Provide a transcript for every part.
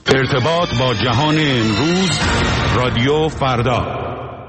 ارتباط با جهان امروز، رادیو فردا.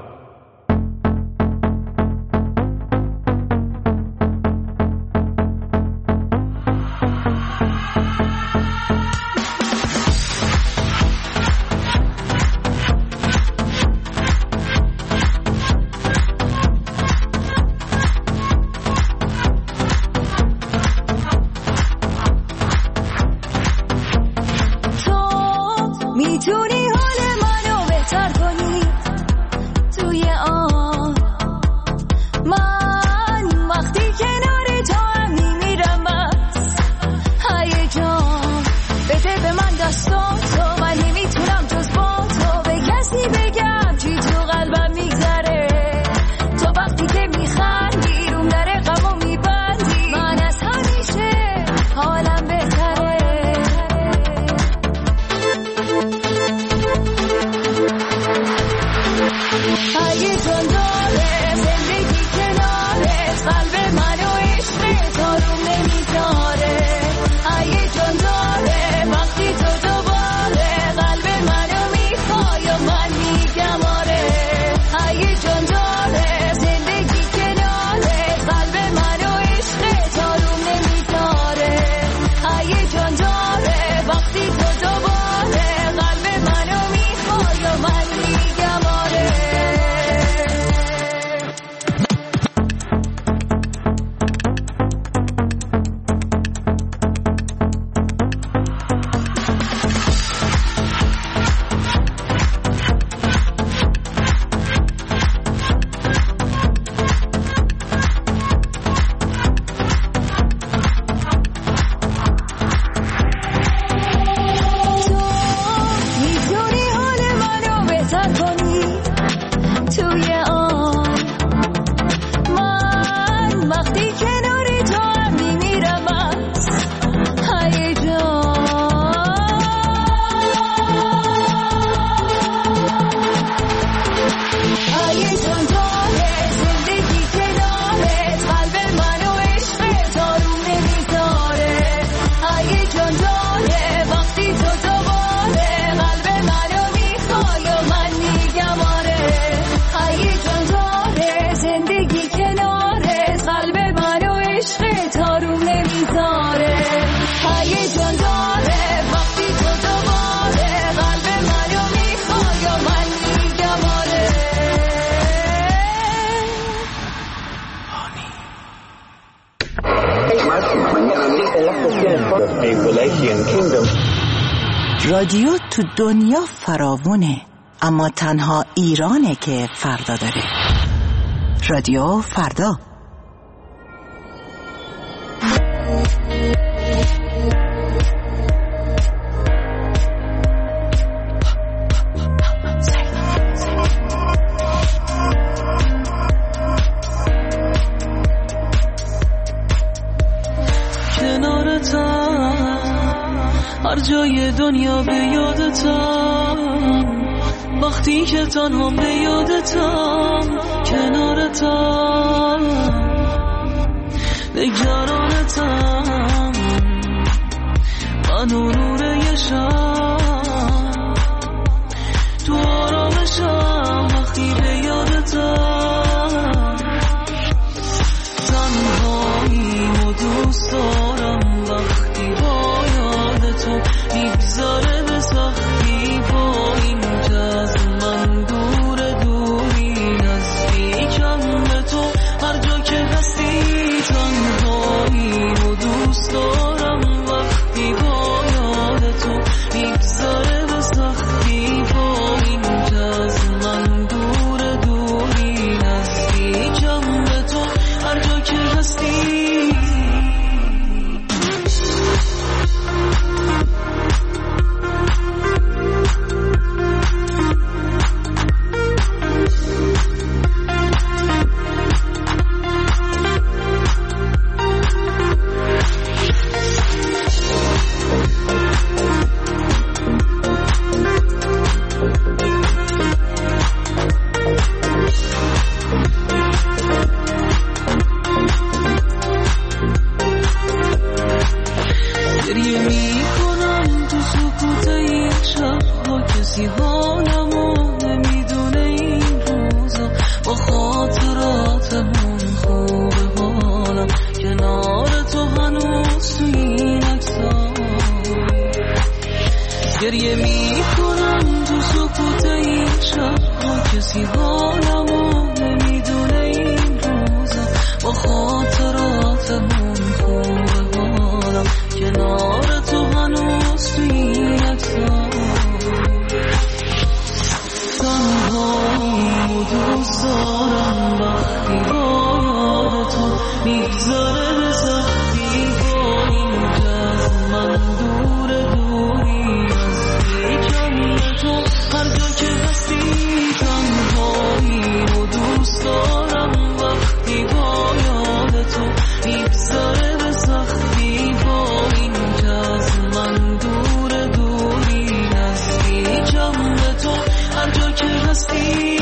رادیو تو دنیا فراوونه، اما تنها ایرانه که فردا داره. رادیو فردا. هر جای دنیا به یادتم، وقتی که تنها به یادتم، کنارتم، نگرانتم، من و نور یه شب تو آرامشم، وقتی به یادتم، تنهاییم و دوست دارم، وقتی با یاد تو میگذاره به سختی، با این که از من دوری نزدیکم به تو، هر جا که هستی تنهاییم و دوست دارم، وقتی با یاد تو میگذاره به سختی، با این که از من دوری نزدیکم به تو، هر جا که هستی. کسی حالمو نمیدونه این روزا، با خاطراتمون خوبه حالم کنار تو هنوز تو این عکس‌ها. گریه میکنم تو سکوت این شب‌ها، کسی حالمو نمیدونه این روزا، با خاطراتمون خوبه حالم کنار تو هنوز تو این عکس‌ها. تنهاییمو دوست دارم وقتی با یاد تو میگذره به سختی، با این که از من دور دوری نزدیکم تو هر جا که هستی. تنهاییمو دوست دارم وقتی با یاد تو میگذره به سختی، با این که از من دور دوری نزدیکم تو هر جا که هستی.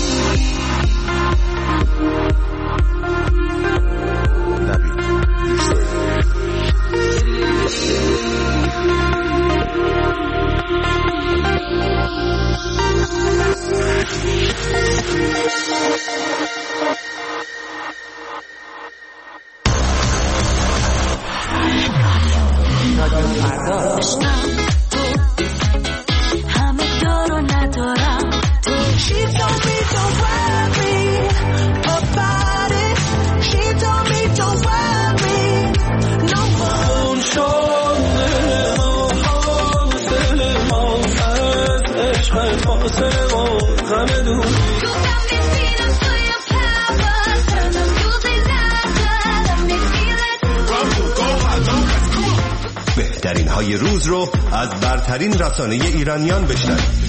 بهترین های روز رو از برترین رسانه ایرانیان بشنوید.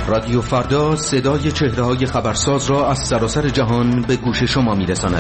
رادیو فردا صدای چهره‌های خبرساز را از سراسر جهان به گوش شما می‌رساند.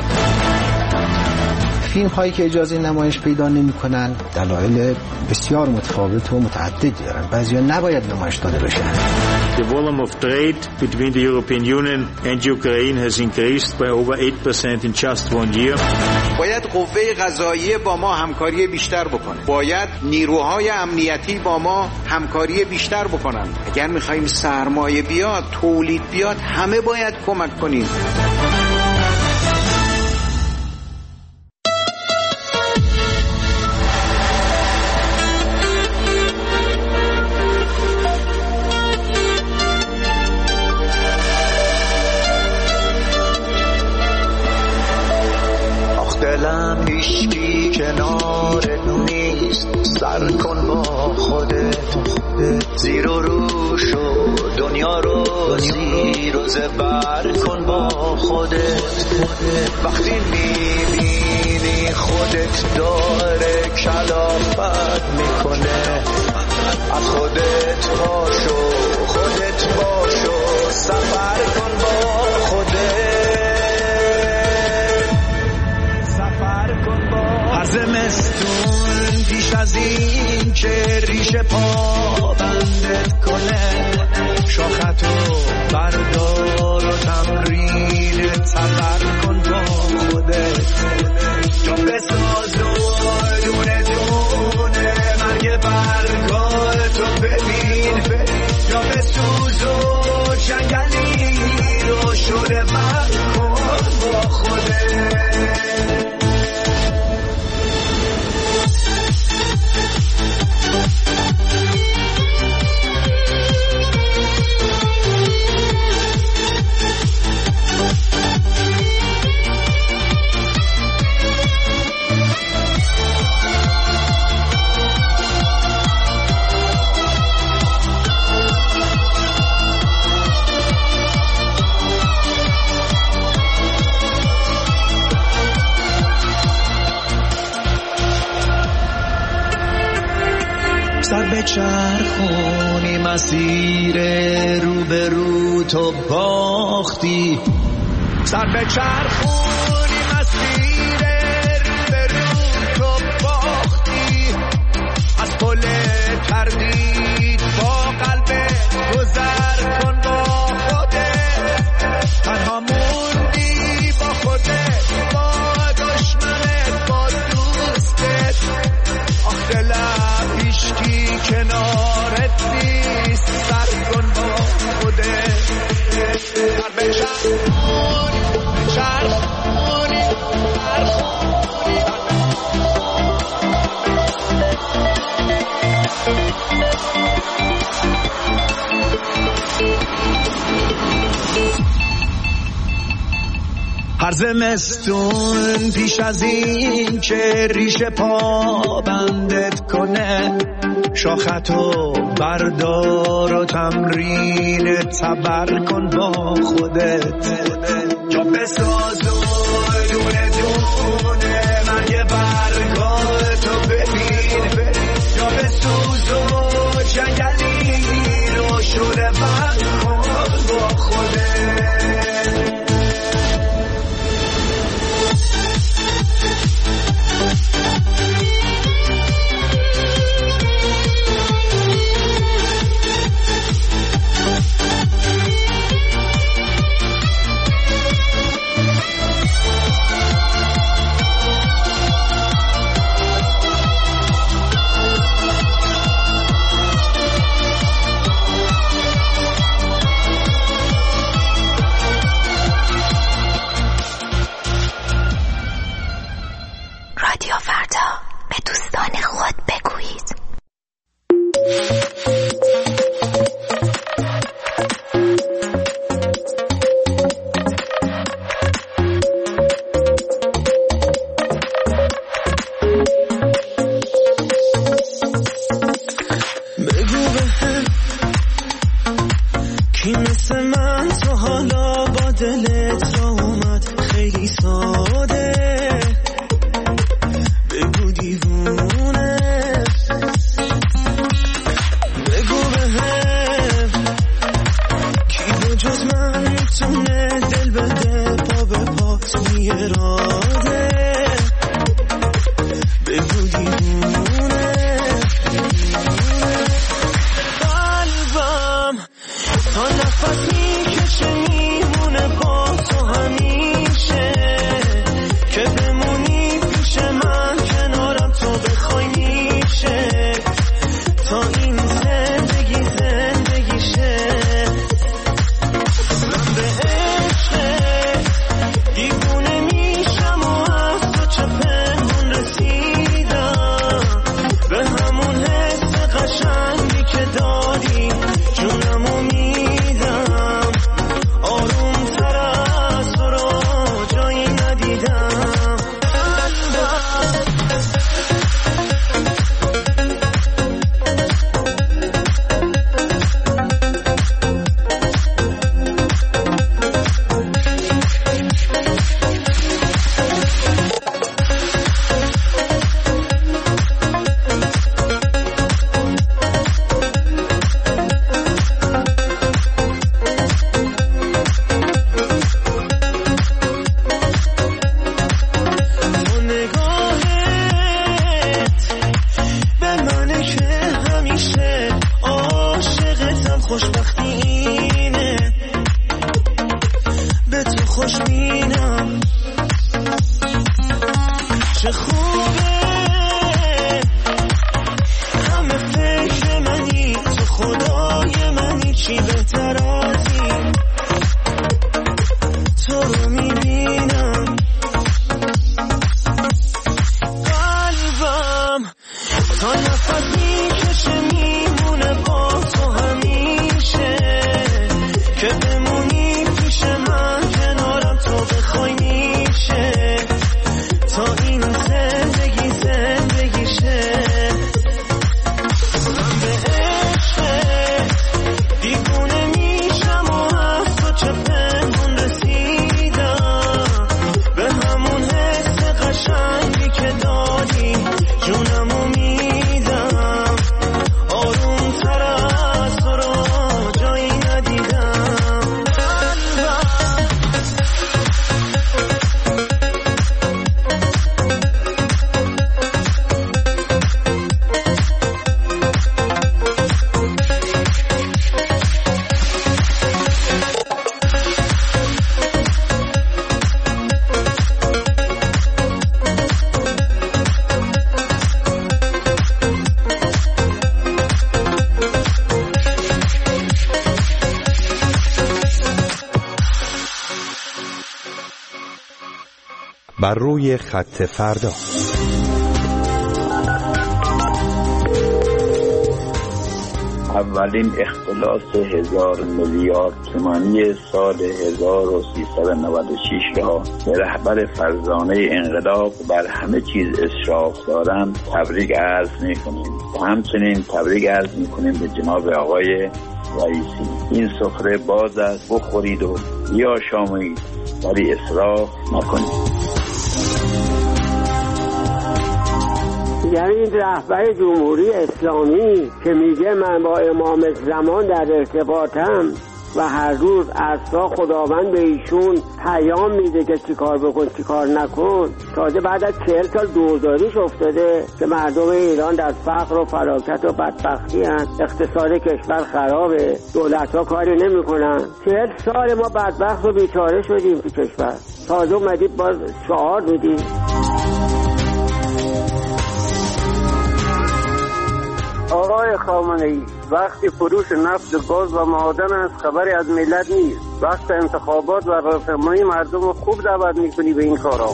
فیلم هایی که اجازه نمایش پیدا نمی‌کنن دلایل بسیار متفاوت و متعددی دارن. بعضیا نباید نمایش داده بشن. The volume of trade between the European Union and Ukraine has increased by over 8% in just one year. باید قوه قضاییه با ما همکاری بیشتر بکنه. باید نیروهای امنیتی با ما همکاری بیشتر بکنن. اگر می‌خوایم سرمایه بیاد، تولید بیاد، همه باید کمک کنیم. دلم هیچکی کنارت نیست، سر کن با خودت، زیر و رو شو دنیا رو زیر و زبر کن با خودت. وقتی میبینی خودت داره کلافت میکنه، از خودت پاشو، خودت باشو، سفر کن با خودت. هر زمستون پیش از این که ریشه پا بندت کنه، شاختو بردار و تمرین سفر کن با خودت. جا بساز و دونه دونه مرگ برگاتو ببین، جا بسوز و جنگلی رو شده من کن با خودت. سر به چرخونی مسیر رو به رو تو باختی، سر به چرخونی مسیر رو به رو تو باختی. از پل تردید با قلب گذر کن با خودت. تنها موندی با خودت، با دشمنت، با دوستت. آخ دلم هیچکی کنارت نیست، سر کن با خودت. سر به چرخونی چرخونی چرخونی. هر زمستون پیش از این که ریشه پا بندت کنه، شاختو بردار و تمرین تبر کن با خودت. جا بساز و دونه دونه مرگ برگاتو ببین، جا بسوز و جنگلی رو شده من کن با خودت. که بمونی پیش من کنارم تو بخوای میشه تا این زندگی شه من به عشق دیوونه میشم و از تو چه پنهون رسیدم به همون حس قشنگی که داری جونمو میدم آروم تر از تو رو جایی ندیدم بر روی خط فردا. اولین اختلاس 1000 میلیارد تومانی سال 1396 را به رهبر فرزانه انقلاب بر همه چیز اشراف دارند تبریک عرض می‌کنیم و همچنین تبریک عرض می‌کنیم به جناب آقای رئیسی. این سفره باز است، بخورید و بیاشامید ولی اسراف نکنید. یعنی این رهبر جمهوری اسلامی که میگه من با امام زمان در ارتباطم و هر روز عصا خداوند به ایشون پیام میده که چی کار بکن چی کار نکن، تازه بعد از 40 سال دورداریش افتاده که مردم ایران در فقر و فلاکت و بدبختی هست، اقتصاد کشور خرابه، دولت ها کاری نمی کنن. 40 سال ما بدبخت و بیچاره شدیم تو کشور، تازه اومدید باز شعار میدیم. آقای خامنه‌ای، وقتی فروش نفت و گاز و معادن است خبری از ملت نیست. وقت انتخابات و راهپیمایی مردم رو خوب دعوت میکنی به این کارا.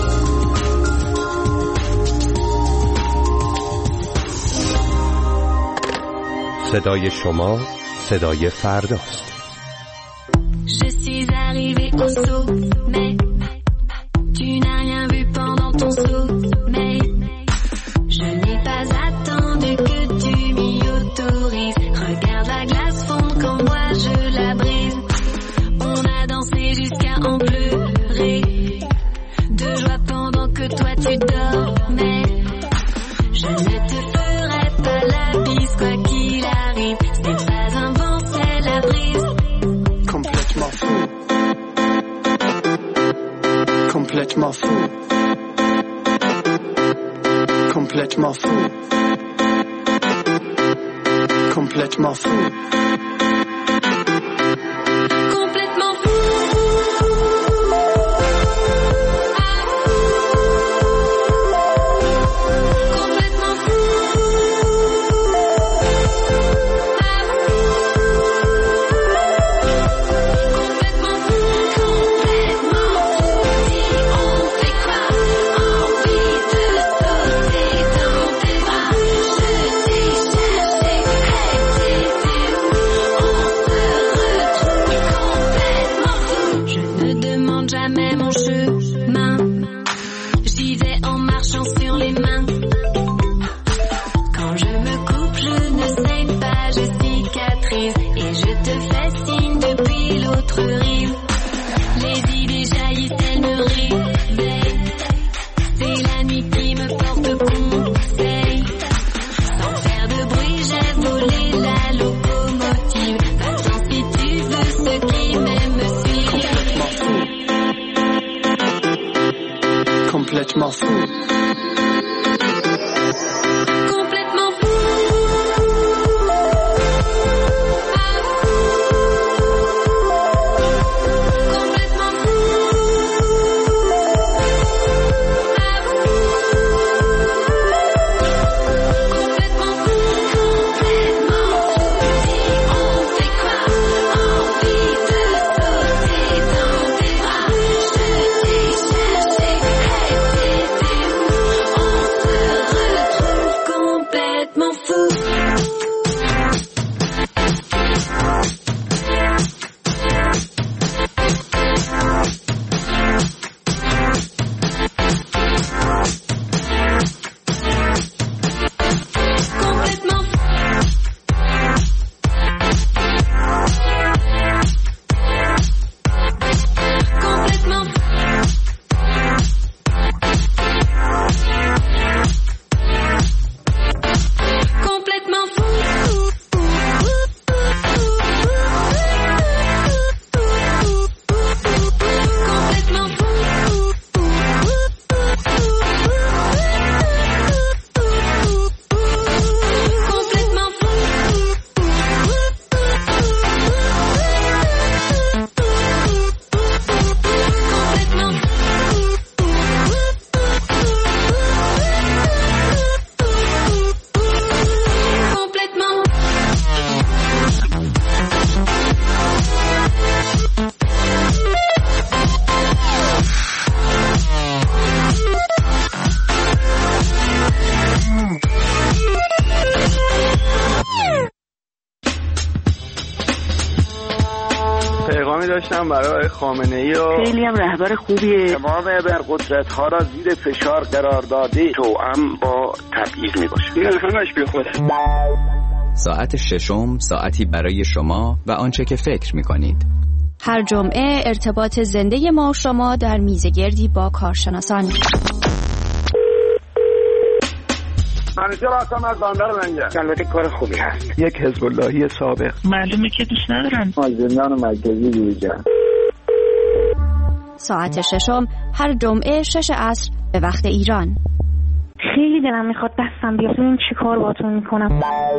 صدای شما صدای فرداست. Je suis arrivé au sommet. Tu n'as rien vu pendant ton sommeil. Je n'ai pas attendu que tu m'y autorises. Regarde la glace fondre quand moi je la brise. On a dansé jusqu'à en pleurer de joie pendant que toi tu dormais. Je ne te ferai pas la bise quoi qu'il arrive. Ce n'est pas un vent, c'est la brise. Complètement fou. Complètement fou. Complètement fou. Complètement fou. Complètement fou. Complètement fou. Complètement fou. Complètement fou. Si on fait quoi? Envie de sauter dans tes bras. Je t'ai cherché, hey, t'es où? داشتم برای خامنه‌ای و خیلی هم رهبر خوبیه. تمام ابرقدرت‌ها را زیر فشار قرار داده توأم با تبعیض میباشه. این همش بی خوده. ساعت ششم ساعتی برای شما و آنچه که فکر می‌کنید. هر جمعه ارتباط زنده ما و شما در میزگردی با کارشناسان. منیجر هستم از بندر لنگر. البته کار خوبی هست. یک حزب اللهی سابق. معلومه که دوست ندارم. از زندان مرکزی بیرون. ساعت ششم هر جمعه 6 عصر به وقت ایران. خیلی دلم میخواد دستم بیاد ببینم چی کار باهاتون میکنم.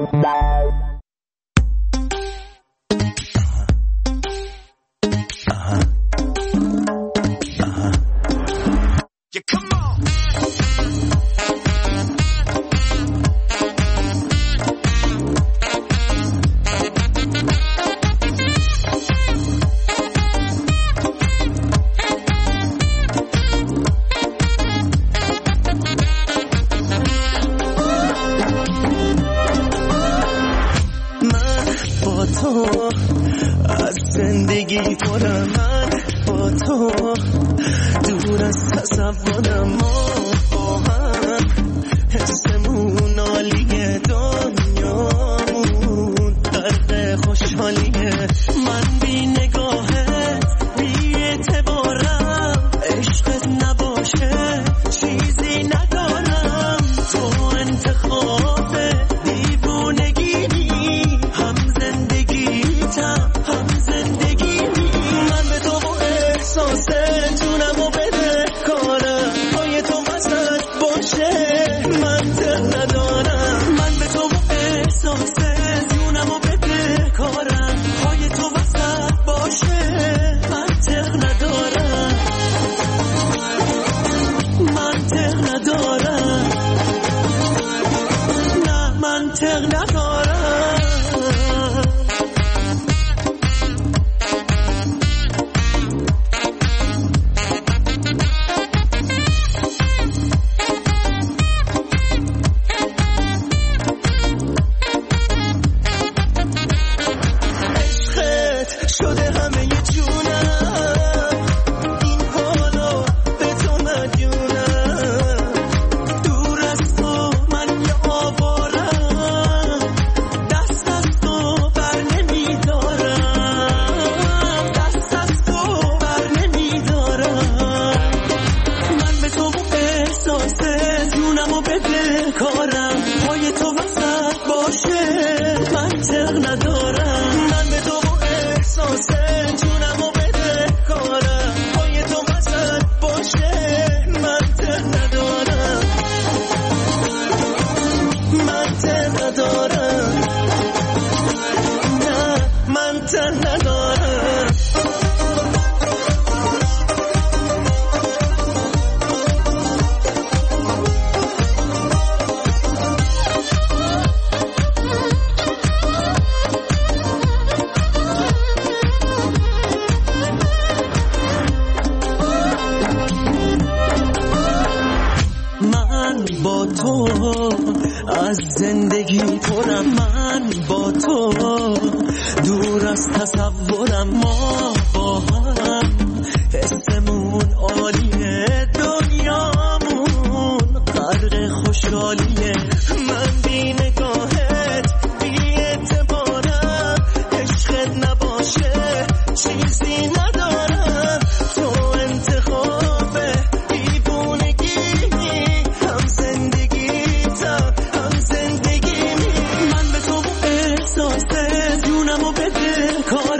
از زندگی پرم، من با تو دور از تصورم، ما با هم حسمون عالیه، دنیامون غرق خوشحالیه. من بی نگاهت بی اعتبارم، عشقت نباشه چیزی ندارم. تو انتخاب دیوونگی، هم زندگیتم هم زندگی. من به تو با احساس جونمو بده کارم، پای تو وسط باشه منطق ندارم. من به تو با احساس جونمو بده کارم، پای تو وسط باشه منطق ندارم. منطق ندارم، نه منطق ندارم. شده همه جونم، این حالا به تو مدیونم. دور از تو من یه آوارم، دست از تو بر نمیدارم، دست از تو بر نمیدارم. من به تو با احساس جونمو بده کارم، پای تو وسط باشه منطق ندارم. من به تو احساس جونمو بده کارم، پای تو وسط باشه منطق ندارم. منطق ندارم، نه منطق ندارم. با تو از زندگی پرم، من با تو دور از تصورم، ما با هم حسمون عالیه، دنیامون غرق خوشحالیه. من بی نگاهت بی اعتبارم، عشقت نباشه چیزی ندارم. تو انتخاب دیوونگی، هم زندگیتم هم زندگی. من به تو با احساس جونمو بده کار،